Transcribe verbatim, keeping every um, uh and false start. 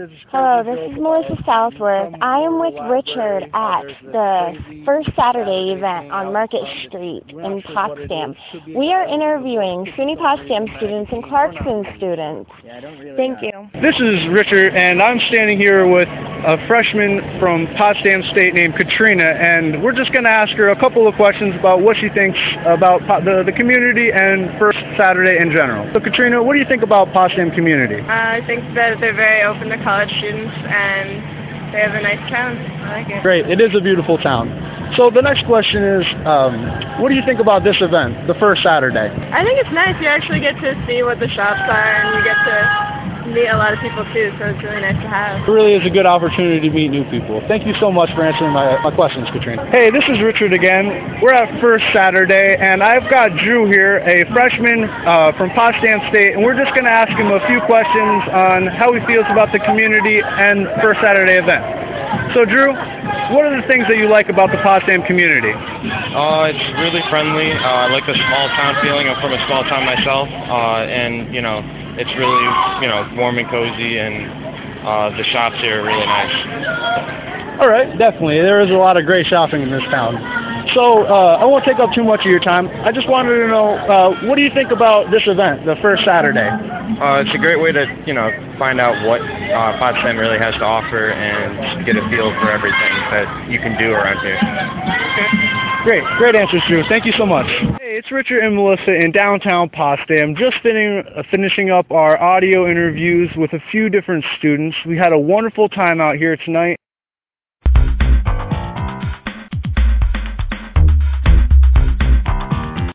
Hello, this is Melissa Southworth. I am with Richard at the First Saturday event on Market Street in Potsdam. We are interviewing SUNY Potsdam students and Clarkson students. Thank you. This is Richard, and I'm standing here with a freshman from Potsdam State named Katrina, and we're just going to ask her a couple of questions about what she thinks about the, the community and First Saturday in general. So Katrina, what do you think about Potsdam community? Uh, I think that they're very open to college students, and they have a nice town. I like it. Great. It is a beautiful town. So the next question is, um, what do you think about this event, the First Saturday? I think it's nice. You actually get to see what the shops are, and you get to meet a lot of people too, so it's really nice to have. It really is a good opportunity to meet new people. Thank you so much for answering my, my questions, Katrina. Hey, this is Richard again. We're at First Saturday, and I've got Drew here, a freshman uh, from Potsdam State, and we're just going to ask him a few questions on how he feels about the community and First Saturday event. So, Drew, what are the things that you like about the Potsdam community? Uh, it's really friendly. Uh, I like the small town feeling. I'm from a small town myself, uh, and, you know, it's really, you know, warm and cozy, and uh, the shops here are really nice. All right, definitely. There is a lot of great shopping in this town. So uh, I won't take up too much of your time. I just wanted to know, uh, what do you think about this event, the First Saturday? Uh, it's a great way to, you know, find out what uh, Potsdam really has to offer and get a feel for everything that you can do around here. Okay. Great, great answers, Drew. Thank you so much. Hey, it's Richard and Melissa in downtown Potsdam, just fin uh, finishing up our audio interviews with a few different students. We had a wonderful time out here tonight.